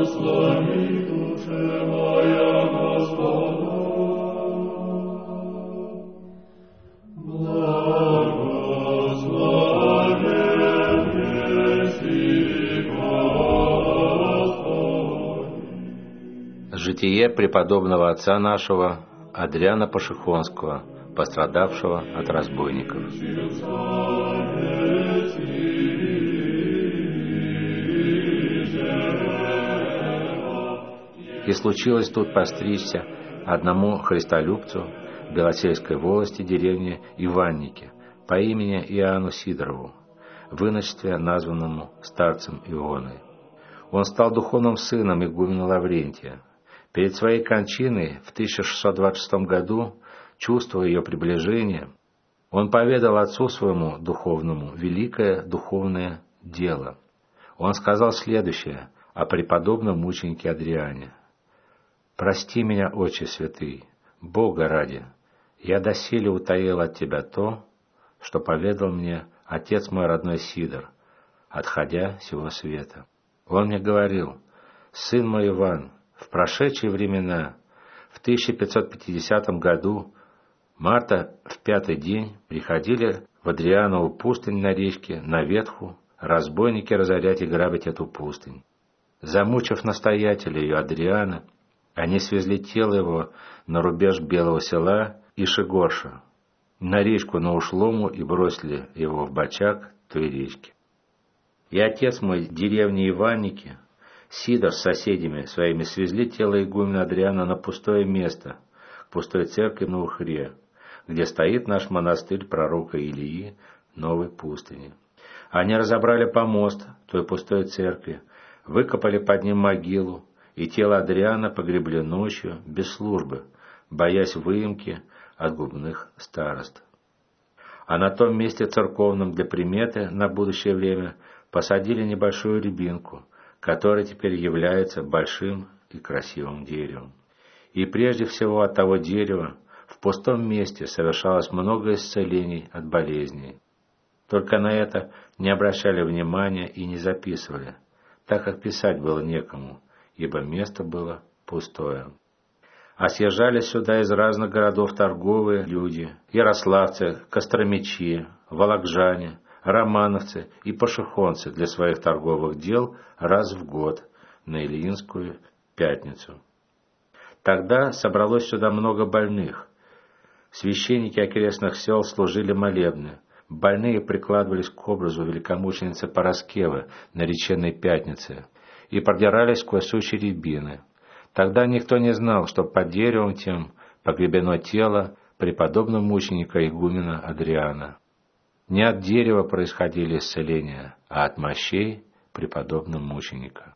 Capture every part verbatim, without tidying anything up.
Житие преподобного отца нашего Адриана Пашихонского, пострадавшего от разбойников. И случилось тут постричься одному христолюбцу в Белосельской волости деревни Иванники по имени Иоанну Сидорову, в иночестве названному старцем Ионой. Он стал духовным сыном игумена Лаврентия. Перед своей кончиной в тысяча шестьсот двадцать шестом году, чувствуя ее приближение, он поведал отцу своему духовному великое духовное дело. Он сказал следующее о преподобном мученике Адриане: «Прости меня, Отче святый, Бога ради, я доселе утаил от тебя то, что поведал мне отец мой родной Сидор, отходя сего света. Он мне говорил: сын мой Иван, в прошедшие времена, в тысяча пятьсот пятидесятом году, марта в пятый день, приходили в Адрианову пустынь на речке, на ветху, разбойники разорять и грабить эту пустынь. Замучив настоятеля ее Адриана, они свезли тело его на рубеж Белого Села и Шигорша, на речку на Ушлому, и бросили его в бочак той речки. И отец мой деревни Иванники, Сидор с соседями своими свезли тело игумена Адриана на пустое место, к пустой церкви на Ухре, где стоит наш монастырь пророка Илии, новой пустыни. Они разобрали помост той пустой церкви, выкопали под ним могилу, и тело Адриана погребли ночью, без службы, боясь выемки от губных старост. А на том месте церковном для приметы на будущее время посадили небольшую рябинку, которая теперь является большим и красивым деревом. И прежде всего от того дерева в пустом месте совершалось много исцелений от болезней. Только на это не обращали внимания и не записывали, так как писать было некому, ибо место было пустое. А съезжали сюда из разных городов торговые люди: ярославцы, костромичи, вологжане, романовцы и пашихонцы для своих торговых дел раз в год на Ильинскую пятницу. Тогда собралось сюда много больных. Священники окрестных сел служили молебны. Больные прикладывались к образу великомученицы Параскевы на Реченной пятнице и продирались сквозь сучьи рябины. Тогда никто не знал, что под деревом тем погребено тело преподобного мученика игумена Адриана. Не от дерева происходили исцеления, а от мощей преподобного мученика.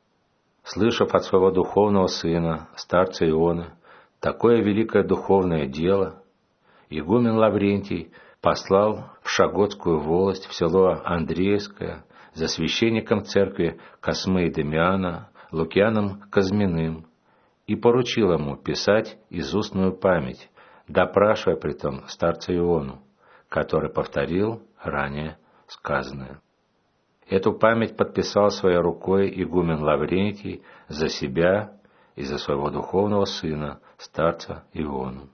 Слышав от своего духовного сына, старца Иона, такое великое духовное дело, игумен Лаврентий послал в Шаготскую волость, в село Андреевское, за священником церкви Космы и Демиана, Лукьяном Казьминым, и поручил ему писать изустную память, допрашивая притом старца Иону, который повторил ранее сказанное. Эту память подписал своей рукой игумен Лаврентий за себя и за своего духовного сына, старца Иону.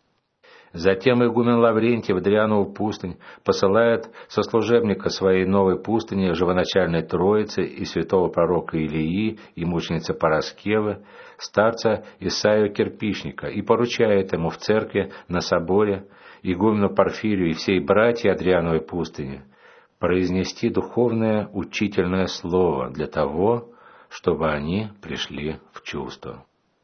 Затем игумен Лаврентий в Адрианову пустынь посылает сослужебника своей новой пустыни, живоначальной Троицы и святого пророка Илии и мученицы Параскевы, старца Исаию Кирпичника, и поручает ему в церкви на соборе игумену Порфирию и всей братья Адриановой пустыни произнести духовное учительное слово для того, чтобы они пришли в чувство.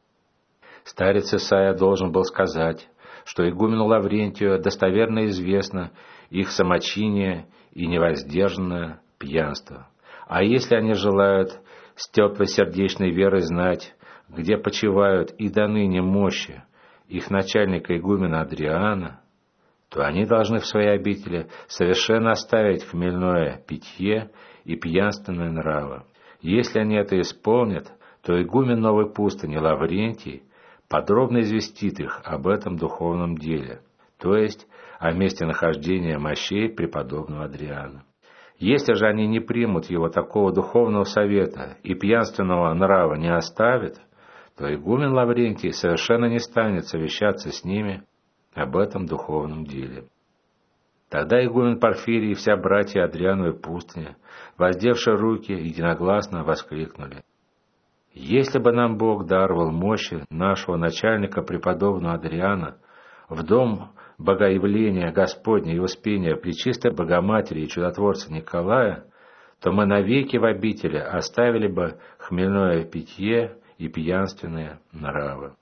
Старец Исаия должен был сказать, что игумену Лаврентию достоверно известно их самочиние и невоздержанное пьянство. А если они желают с теплой сердечной верой знать, где почивают и до ныне мощи их начальника игумена Адриана, то они должны в своей обители совершенно оставить хмельное питье и пьянственные нравы. Если они это исполнят, то игумен новой пустыни Лаврентий подробно известит их об этом духовном деле, то есть о месте нахождения мощей преподобного Адриана. Если же они не примут его такого духовного совета и пьянственного нрава не оставят, то игумен Лаврентий совершенно не станет совещаться с ними об этом духовном деле. Тогда игумен Порфирий и вся братья Адриановой пустыни, воздевшие руки, единогласно воскликнули: «Если бы нам Бог даровал мощи нашего начальника преподобного Адриана в дом Богоявления Господня и Успения Пречистой Богоматери и Чудотворца Николая, то мы навеки в обители оставили бы хмельное питье и пьянственные нравы».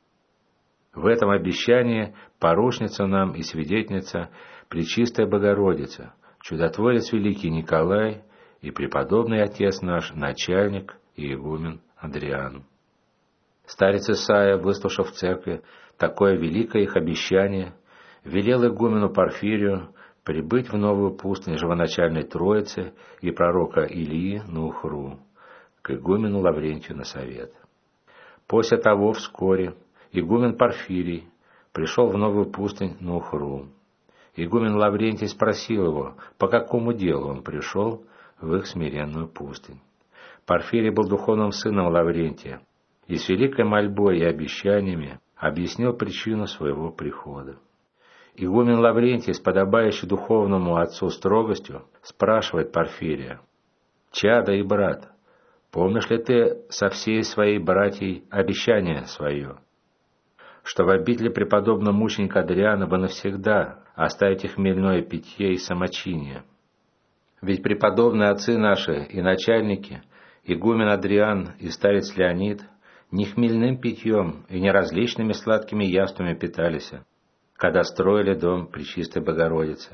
В этом обещании поручница нам и свидетельница Пречистая Богородица, чудотворец великий Николай и преподобный отец наш, начальник и игумен Адриан. Старец Исаия, выслушав в церкви такое великое их обещание, велел игумену Порфирию прибыть в новую пустынь живоначальной Троицы и пророка Илии на Ухру, к игумену Лаврентию на совет. После того вскоре игумен Порфирий пришел в новую пустынь на Ухру. Игумен Лаврентий спросил его, по какому делу он пришел в их смиренную пустынь. Порфирий был духовным сыном Лаврентия и с великой мольбой и обещаниями объяснил причину своего прихода. Игумен Лаврентий, с подобающей духовному отцу строгостью, спрашивает Порфирия: «Чадо и брат, помнишь ли ты со всей своей братьей обещание свое, что в обители преподобного мученика Адриана вы навсегда оставите хмельное питье и самочиние? Ведь преподобные отцы наши и начальники, игумен Адриан и старец Леонид, не хмельным питьем и не различными сладкими яствами питались, когда строили дом Пречистой Богородицы,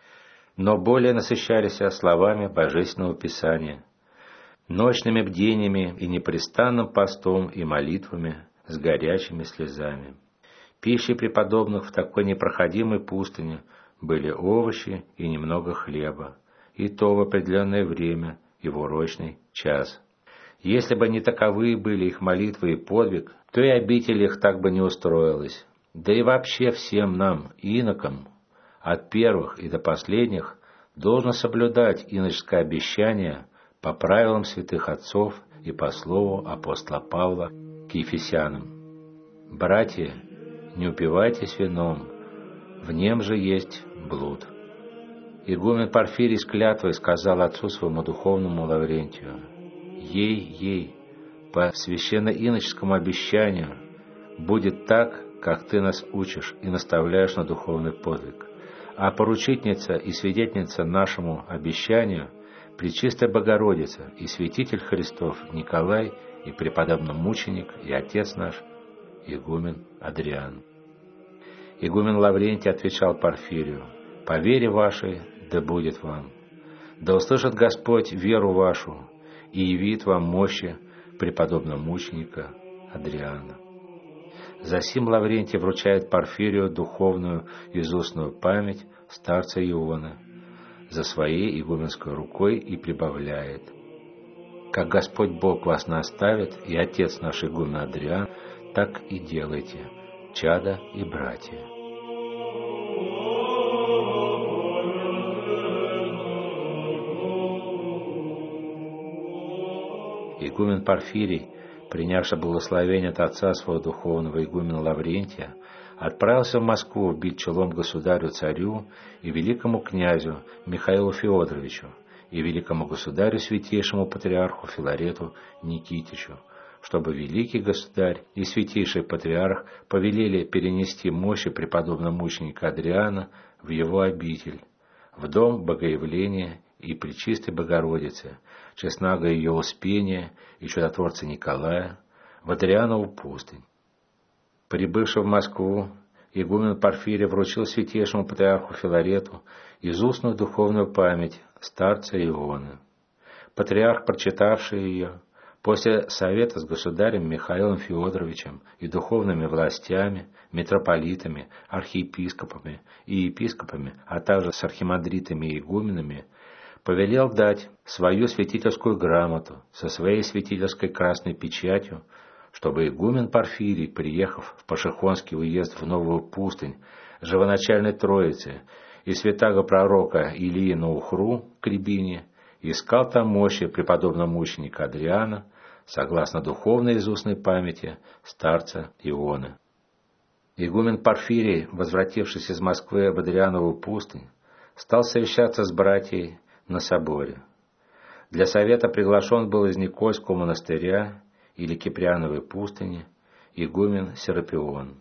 но более насыщались словами Божественного Писания, ночными бдениями и непрестанным постом и молитвами с горячими слезами. Пищей преподобных в такой непроходимой пустыне были овощи и немного хлеба, и то в определенное время и в урочный час. Если бы не таковы были их молитвы и подвиг, то и обитель их так бы не устроилась. Да и вообще всем нам, инокам, от первых и до последних, должно соблюдать иноческое обещание по правилам святых отцов и по слову апостола Павла к Ефесянам: «Братья, не упивайтесь вином, в нем же есть блуд». Игумен Порфирий с клятвой сказал отцу своему духовному Лаврентию: «Ей, ей, по священно-иноческому обещанию будет так, как ты нас учишь и наставляешь на духовный подвиг, а поручительница и свидетельница нашему обещанию Пречистая Богородица и святитель Христов Николай и преподобный мученик и отец наш игумен Адриан». Игумен Лаврентий отвечал Порфирию: «По вере вашей да будет вам, да услышит Господь веру вашу и явит вам мощи преподобного мученика Адриана». Засим Лаврентий вручает Порфирию духовную изустную память старца Иона за своей игуменской рукой и прибавляет: «Как Господь Бог вас наставит, и Отец наш игумен Адриан, так и делайте, чада и братья». Игумен Порфирий, принявший благословение от отца своего духовного игумена Лаврентия, отправился в Москву бить челом государю-царю и великому князю Михаилу Феодоровичу и великому государю святейшему патриарху Филарету Никитичу, чтобы великий государь и святейший патриарх повелели перенести мощи преподобного мученика Адриана в его обитель, в дом Богоявления и Пречистой Богородицы, честного ее Успения и чудотворца Николая, в Адрианову пустынь. Прибывший в Москву, игумен Порфирий вручил святейшему патриарху Филарету изустную духовную память старца Иона. Патриарх, прочитавший ее, после совета с государем Михаилом Феодоровичем и духовными властями, митрополитами, архиепископами и епископами, а также с архимандритами и игуменами, повелел дать свою святительскую грамоту со своей святительской красной печатью, чтобы игумен Порфирий, приехав в Пашихонский уезд в Новую пустынь живоначальной Троицы и святаго пророка Илии на Ухру к Рябине, искал там мощи преподобного мученика Адриана, согласно духовной из устной памяти старца Ионы. Игумен Порфирий, возвратившись из Москвы в Адрианову пустынь, стал совещаться с братьей на соборе. Для совета приглашен был из Никольского монастыря или Киприановой пустыни игумен Серапион.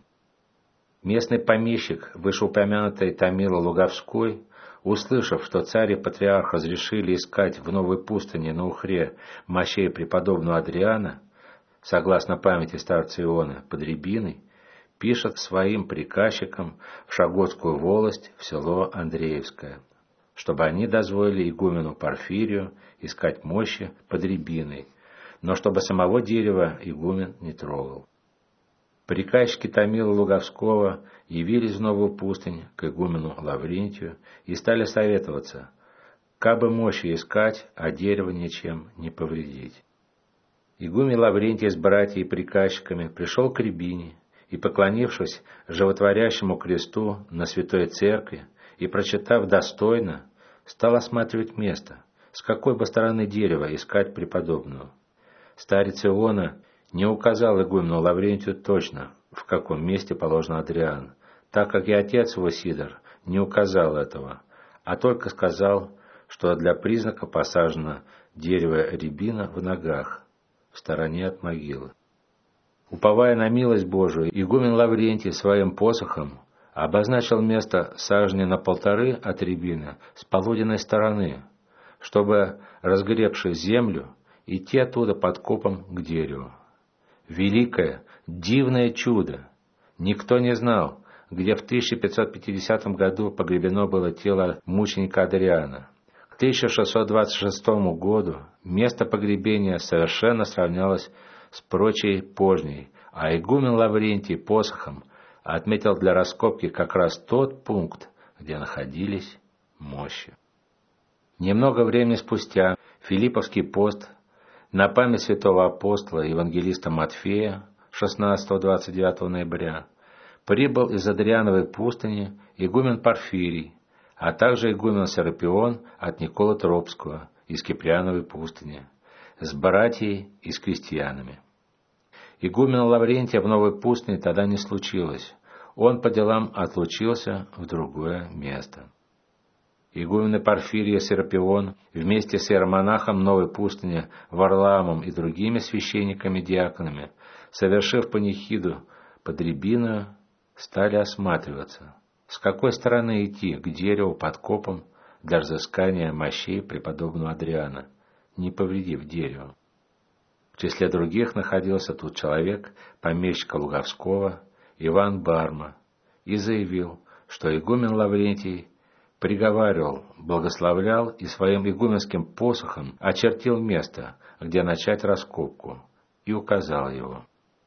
Местный помещик, вышеупомянутый Томила Луговской, услышав, что царь и патриарх разрешили искать в новой пустыне на Ухре мощей преподобного Адриана, согласно памяти старца Ионы, под Рябиной, пишет своим приказчикам в Шаготскую волость в село Андреевское, чтобы они дозволили игумену Порфирию искать мощи под Рябиной, но чтобы самого дерева игумен не трогал. Приказчики Томила Луговского явились в новую пустынь к игумену Лаврентию и стали советоваться, кабы мощи искать, а дерево ничем не повредить. Игумен Лаврентий с братьями и приказчиками пришел к Рябине и, поклонившись животворящему кресту на святой церкви и прочитав достойно, стал осматривать место, с какой бы стороны дерева искать преподобного. Старец Иона не указал игумену Лаврентию точно, в каком месте положен Адриан, так как и отец его Сидор не указал этого, а только сказал, что для признака посажено дерево рябина в ногах, в стороне от могилы. Уповая на милость Божию, игумен Лаврентий своим посохом обозначил место сажени на полторы от рябина с полуденной стороны, чтобы, разгребши землю, идти оттуда под копом к дереву. Великое, дивное чудо! Никто не знал, где в тысяча пятьсот пятидесятом году погребено было тело мученика Адриана. К тысяча шестьсот двадцать шестому году место погребения совершенно сравнялось с прочей пожней, а игумен Лаврентий посохом отметил для раскопки как раз тот пункт, где находились мощи. Немного времени спустя Филипповский пост на память святого апостола и евангелиста Матфея шестнадцатого-двадцать девятого ноября прибыл из Адриановой пустыни игумен Порфирий, а также игумен Серапион от Николы Тропского из Киприановой пустыни, с братьей и с крестьянами. Игумена Лаврентия в новой пустыне тогда не случилось, он по делам отлучился в другое место. Игумены Порфирий и Серапион вместе с иеромонахом новой пустыни Варлаамом и другими священниками-диаконами, совершив панихиду под Рябиною, стали осматриваться, с какой стороны идти к дереву под копом для разыскания мощей преподобного Адриана, не повредив дереву. В числе других находился тут человек, помещика Луговского, Иван Барма, и заявил, что игумен Лаврентий приговаривал, благословлял и своим игуменским посохом очертил место, где начать раскопку, и указал его.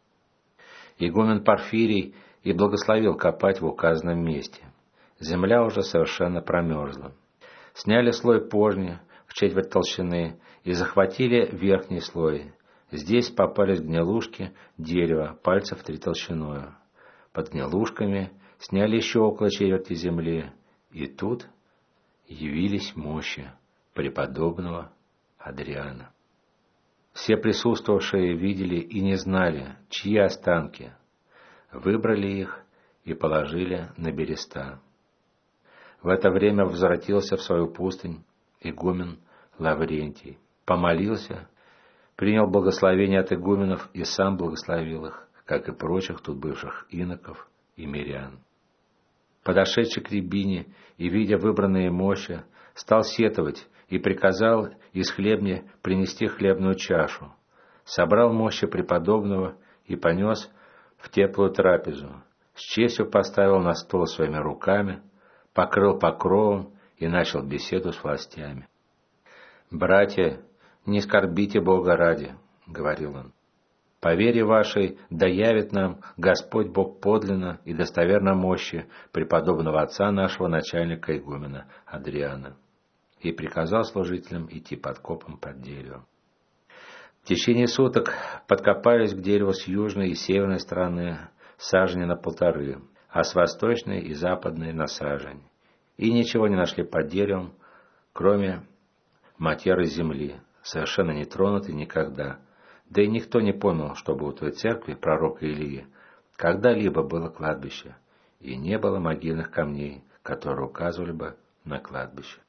Игумен Порфирий и благословил копать в указанном месте. Земля уже совершенно промерзла. Сняли слой пожни в четверть толщины и захватили верхний слой. Здесь попались гнилушки дерева, пальцев три толщиною. Под гнилушками сняли еще около четверти земли, и тут явились мощи преподобного Адриана. Все присутствовавшие видели и не знали, чьи останки. Выбрали их и положили на береста. В это время возвратился в свою пустынь игумен Лаврентий, помолился, принял благословение от игуменов и сам благословил их, как и прочих тут бывших иноков и мирян. Подошедший к Рябине и, видя выбранные мощи, стал сетовать и приказал из хлебни принести хлебную чашу, собрал мощи преподобного и понес в теплую трапезу, с честью поставил на стол своими руками, покрыл покровом и начал беседу с властями. «Братья, не скорбите Бога ради», — говорил он. «По вере вашей да явит нам Господь Бог подлинно и достоверно мощи преподобного отца нашего начальника игумена Адриана». И приказал служителям идти под копом под деревом. В течение суток подкопались к дереву с южной и северной стороны сажени на полторы, а с восточной и западной на сажень. И ничего не нашли под деревом, кроме матерый земли, совершенно не тронутый никогда. Да и никто не помнил, чтобы у той церкви пророка Илии когда-либо было кладбище, и не было могильных камней, которые указывали бы на кладбище.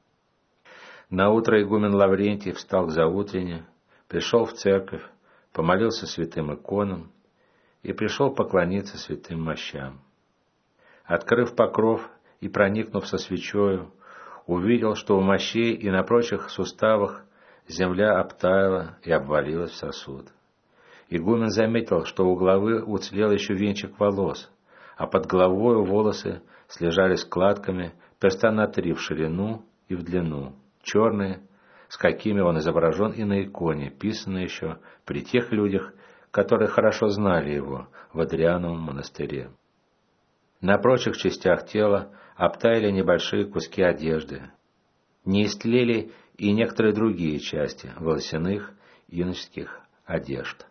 Наутро игумен Лаврентий встал к заутрене, пришел в церковь, помолился святым иконам и пришел поклониться святым мощам. Открыв покров и проникнув со свечою, увидел, что у мощей и на прочих суставах земля обтаяла и обвалилась в сосуд. Игумен заметил, что у головы уцелел еще венчик волос, а под головою волосы слежали складками перста на три в ширину и в длину, черные, с какими он изображен и на иконе, писанной еще при тех людях, которые хорошо знали его в Адриановом монастыре. На прочих частях тела обтаяли небольшие куски одежды. Не истлели и некоторые другие части волосяных иноческих одежд.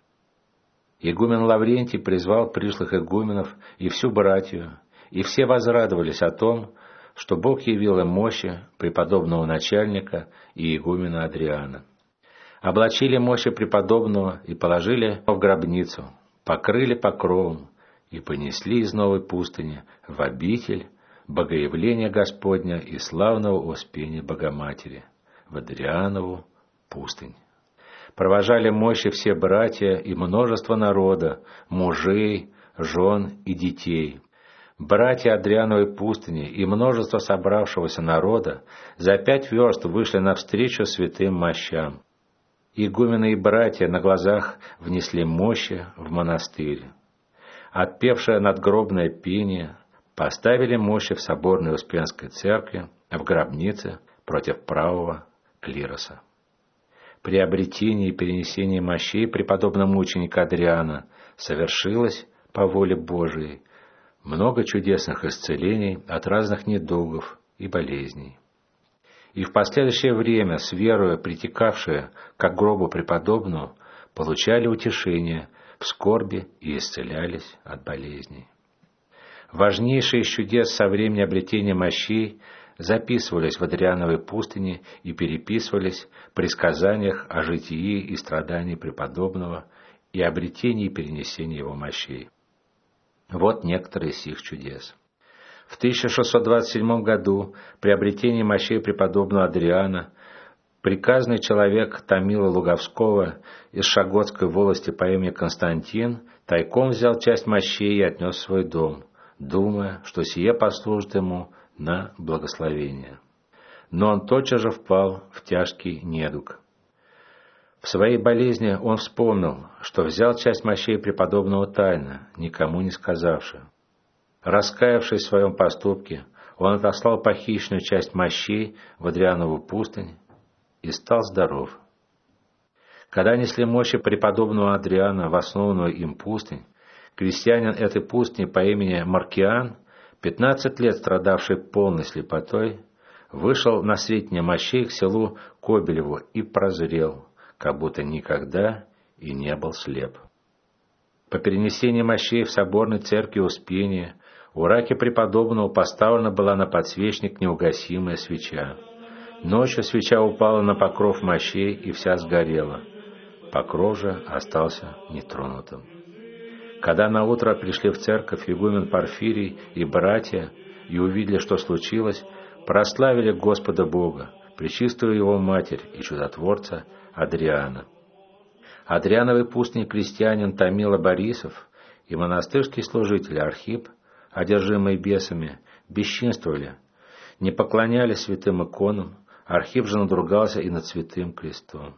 Игумен Лаврентий призвал пришлых игуменов и всю братью, и все возрадовались о том, что Бог явил им мощи преподобного начальника и игумена Адриана. Облачили мощи преподобного и положили в гробницу, покрыли покровом и понесли из новой пустыни в обитель Богоявления Господня и славного Успения Богоматери, в Адрианову пустынь. Провожали мощи все братья и множество народа, мужей, жен и детей. Братья Адриановой пустыни и множество собравшегося народа за пять верст вышли навстречу святым мощам. Игумены и братья на глазах внесли мощи в монастырь. Отпевшее надгробное пение, поставили мощи в соборной Успенской церкви, в гробнице против правого клироса. При обретении и перенесении мощей преподобного мученика Адриана совершилось по воле Божией много чудесных исцелений от разных недугов и болезней. И в последующее время, с верою притекавшие к гробу преподобного, получали утешение в скорби и исцелялись от болезней. Важнейшие из чудес со времени обретения мощей записывались в Адриановой пустыне и переписывались при сказаниях о житии и страдании преподобного и обретении и перенесении его мощей. Вот некоторые из сих чудес. В тысяча шестьсот двадцать седьмом году при обретении мощей преподобного Адриана приказный человек Томила Луговского из Шаготской волости по имени Константин тайком взял часть мощей и отнес в свой дом, думая, что сие послужит ему на благословение. Но он тотчас же впал в тяжкий недуг. В своей болезни он вспомнил, что взял часть мощей преподобного тайно, никому не сказавши. Раскаявшись в своем поступке, он отослал похищенную часть мощей в Адрианову пустынь и стал здоров. Когда несли мощи преподобного Адриана в основанную им пустынь, крестьянин этой пустыни по имени Маркиан, пятнадцать лет страдавший полной слепотой, вышел на сретение мощей к селу Кобелеву и прозрел, как будто никогда и не был слеп. По перенесении мощей в соборной церкви Успения у раки преподобного поставлена была на подсвечник неугасимая свеча. Ночью свеча упала на покров мощей и вся сгорела. Покров же остался нетронутым. Когда наутро пришли в церковь игумен Порфирий и братья и увидели, что случилось, прославили Господа Бога, пречистую Его Матерь и Чудотворца Адриана. Адриановый пустынь крестьянин Томила Борисов и монастырский служитель Архип, одержимые бесами, бесчинствовали, не поклонялись святым иконам, Архип же надругался и над святым крестом.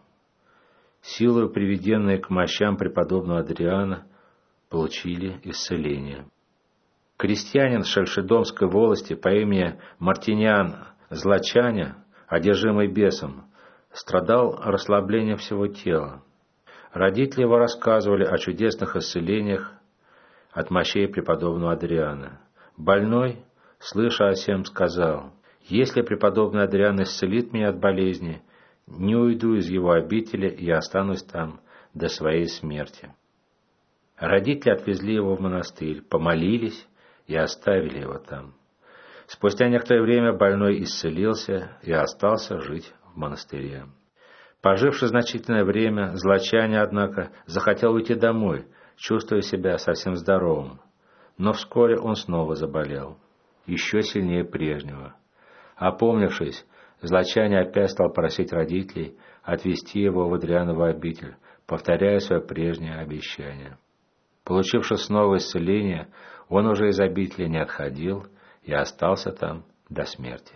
Силою, приведенные к мощам преподобного Адриана, получили исцеление. Крестьянин Шельшедомской волости по имени Мартиниан Злачаня, одержимый бесом, страдал расслаблением всего тела. Родители его рассказывали о чудесных исцелениях от мощей преподобного Адриана. Больной, слыша о сем, сказал: «Если преподобный Адриан исцелит меня от болезни, не уйду из его обители и останусь там до своей смерти». Родители отвезли его в монастырь, помолились и оставили его там. Спустя некоторое время больной исцелился и остался жить в монастыре. Поживши значительное время, злачане, однако, захотел уйти домой, чувствуя себя совсем здоровым. Но вскоре он снова заболел, еще сильнее прежнего. Опомнившись, злачане опять стал просить родителей отвезти его в Адрианову обитель, повторяя свое прежнее обещание. Получивши снова исцеление, он уже из обители не отходил и остался там до смерти.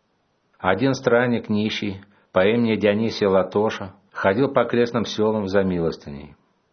Один странник нищий по имени Дионисий Латоша ходил по окрестным селам за милостыней.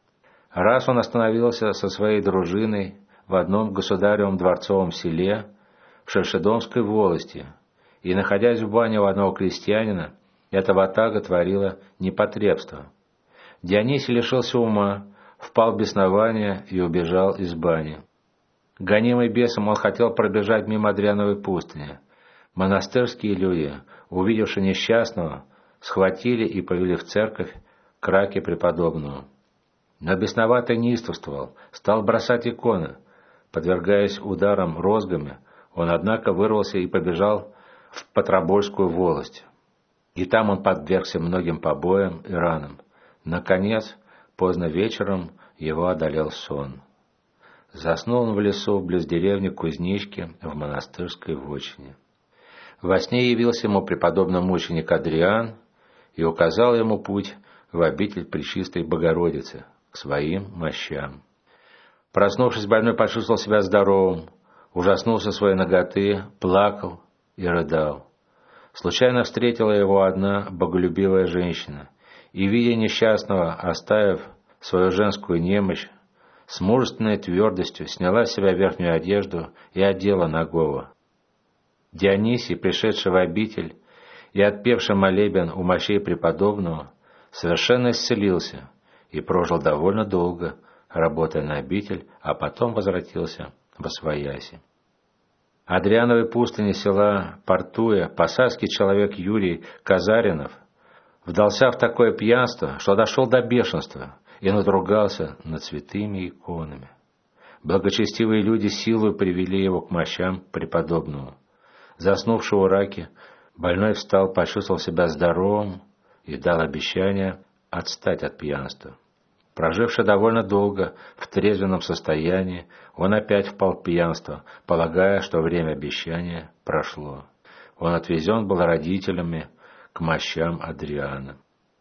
Раз он остановился со своей дружиной в одном государевом дворцовом селе в Шершедомской волости, и, находясь в бане у одного крестьянина, эта ватага творила непотребство. Дионисий лишился ума, впал в беснование и убежал из бани. Гонимый бесом, он хотел пробежать мимо Адриановой пустыни. Монастырские люди, увидевши несчастного, схватили и повели в церковь к раке преподобному. Но бесноватый неистовствовал, стал бросать иконы. Подвергаясь ударам розгами, он, однако, вырвался и побежал в Патробольскую волость. И там он подвергся многим побоям и ранам. Наконец, поздно вечером его одолел сон. Заснул он в лесу близ деревни Кузнички в монастырской вотчине. Во сне явился ему преподобный мученик Адриан и указал ему путь в обитель Пречистой Богородицы, к своим мощам. Проснувшись, больной почувствовал себя здоровым, ужаснулся своей наготы, плакал и рыдал. Случайно встретила его одна боголюбивая женщина, и, видя несчастного, оставив свою женскую немощь, с мужественной твердостью сняла с себя верхнюю одежду и одела нагого. Дионисий, пришедший в обитель и отпевший молебен у мощей преподобного, совершенно исцелился и прожил довольно долго, работая на обитель, а потом возвратился восвояси. Адриановой пустыне села Портуя посадский человек Юрий Казаринов вдался в такое пьянство, что дошел до бешенства и надругался над святыми иконами. Благочестивые люди силою привели его к мощам преподобному. Заснувший у раки, больной встал, почувствовал себя здоровым и дал обещание отстать от пьянства. Проживший довольно долго в трезвенном состоянии, он опять впал в пьянство, полагая, что время обещания прошло. Он отвезен был родителями к мощам Адриана.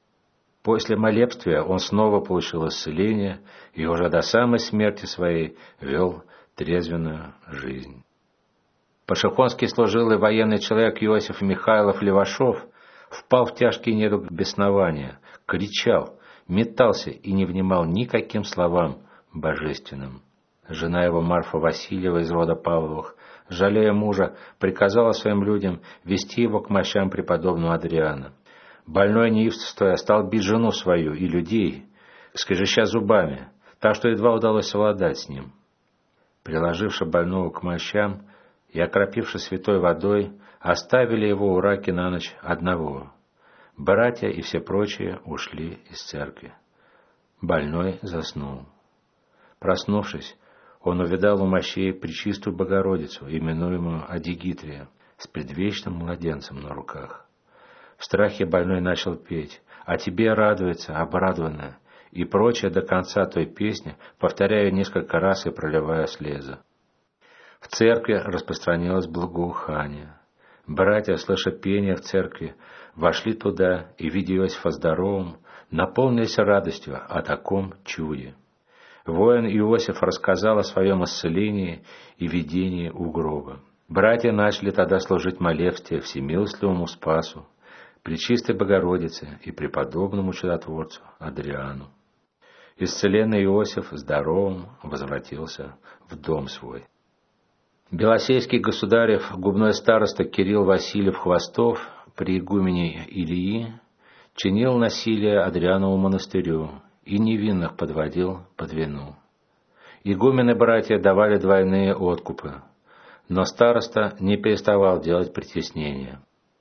После молебствия он снова получил исцеление и уже до самой смерти своей вел трезвенную жизнь. Пашихонский служилый военный человек Иосиф Михайлов Левашов впал в тяжкий недуг беснования, кричал, метался и не внимал никаким словам божественным. Жена его Марфа Васильева из рода Павловых, жалея мужа, приказала своим людям вести его к мощам преподобного Адриана. Больной, неистовствуя, стал бить жену свою и людей, скрежеща зубами, так что едва удалось совладать с ним. Приложивши больного к мощам и окропивши святой водой, оставили его у раки на ночь одного. Братья и все прочие ушли из церкви. Больной заснул. Проснувшись, он увидал у мощей Пречистую Богородицу, именуемую Адигитрия, с предвечным младенцем на руках. В страхе больной начал петь «А тебе радуется, обрадованная» и прочее до конца той песни, повторяя несколько раз и проливая слезы. В церкви распространилось благоухание. Братья, слыша пение в церкви, вошли туда и, видя Иосифа здоровым, наполнились радостью о таком чуде. Воин Иосиф рассказал о своем исцелении и видении у гроба. Братья начали тогда служить молебствие всемилостливому Спасу, Пречистой Богородице и преподобному чудотворцу Адриану. Исцеленный Иосиф здоровым возвратился в дом свой. Белосейский государев губной староста Кирилл Васильев Хвостов при игумене Илии чинил насилие Адрианову монастырю и невинных подводил под вину. Игумены-братья давали двойные откупы, но староста не переставал делать притеснения.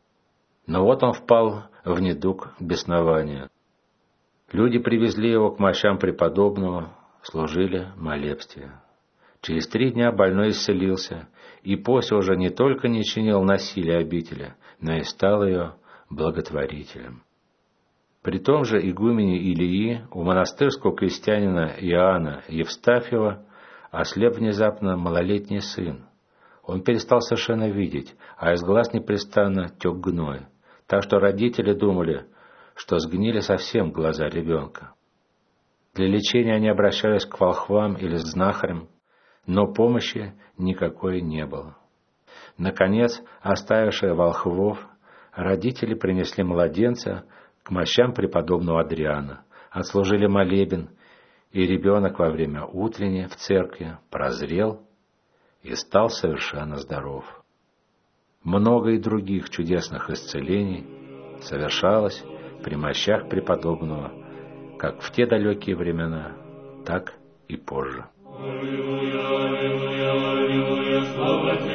Но вот он впал в недуг беснования. Люди привезли его к мощам преподобного, служили молебствие. Через три дня больной исцелился, и после уже не только не чинил насилие обители, но и стал ее благотворителем. При том же игумене Илии у монастырского крестьянина Иоанна Евстафьева ослеп внезапно малолетний сын. Он перестал совершенно видеть, а из глаз непрестанно тек гной, так что родители думали, что сгнили совсем глаза ребенка. Для лечения они обращались к волхвам или знахарям, но помощи никакой не было. Наконец, оставившие волхвов, родители принесли младенца к мощам преподобного Адриана, отслужили молебен, и ребенок во время утренней в церкви прозрел и стал совершенно здоров. Много и других чудесных исцелений совершалось при мощах преподобного, как в те далекие времена, так и позже. Аллилуйя, аллилуйя, аллилуйя, слава тебе.